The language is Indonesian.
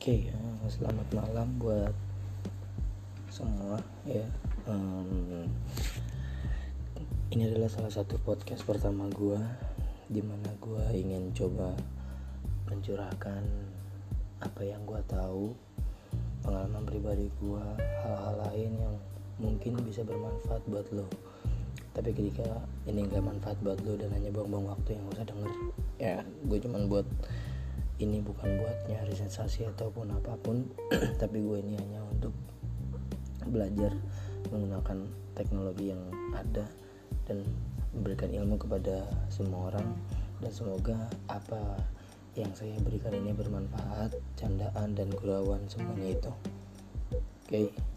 Selamat malam buat semua ya. Ini adalah salah satu podcast pertama gue, dimana gue ingin coba mencurahkan apa yang gue tahu, pengalaman pribadi gue, hal-hal lain yang mungkin bisa bermanfaat buat lo. Tapi ketika ini gak manfaat buat lo dan hanya buang-buang waktu, yang usah denger ya. Gue cuman buat ini bukan buat nyari sensasi ataupun apapun tapi gue ini hanya untuk belajar menggunakan teknologi yang ada dan memberikan ilmu kepada semua orang. Dan semoga apa yang saya berikan ini bermanfaat, candaan dan gurauan semuanya itu.